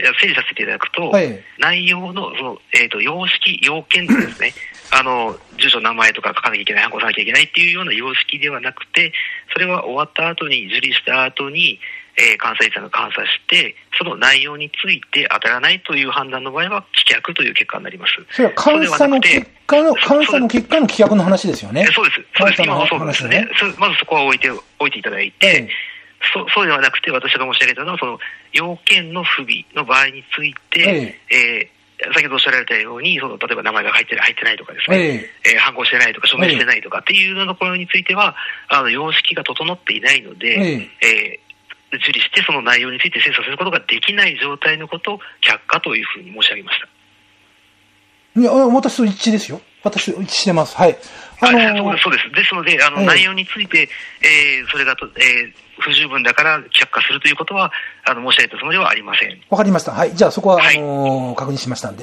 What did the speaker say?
整理させていただくと、 はい、 内容の、様式、要件ですね。住所、名前とか書かなきゃいけない、ハンコさなきゃいけないっていうような様式ではなくて、それは終わった後に、受理した後に、監査員さんが監査して、その内容について当たらないという判断の場合は、棄却という結果になります。 それは監査の結果の棄却の話ですよね。 そうです。そうです。今もそうですね。まずそこは置いていただいて、そうではなくて、私が申し上げたのは、その要件の不備の場合について、先ほどおっしゃられたように、例えば名前が入ってないとかですね、ハンコしてないとか、署名してないとかっていうようなところについては、様式が整っていないので、受理してその内容について精査することができない状態のことを却下というふうに申し上げました。 いや、私と一致ですよ。私と一致してます。はい。 そうです。ですので、内容について、それが不十分だから却下するということは、申し上げたつもりはありません。 わかりました。はい。じゃあそこは、確認しましたんで。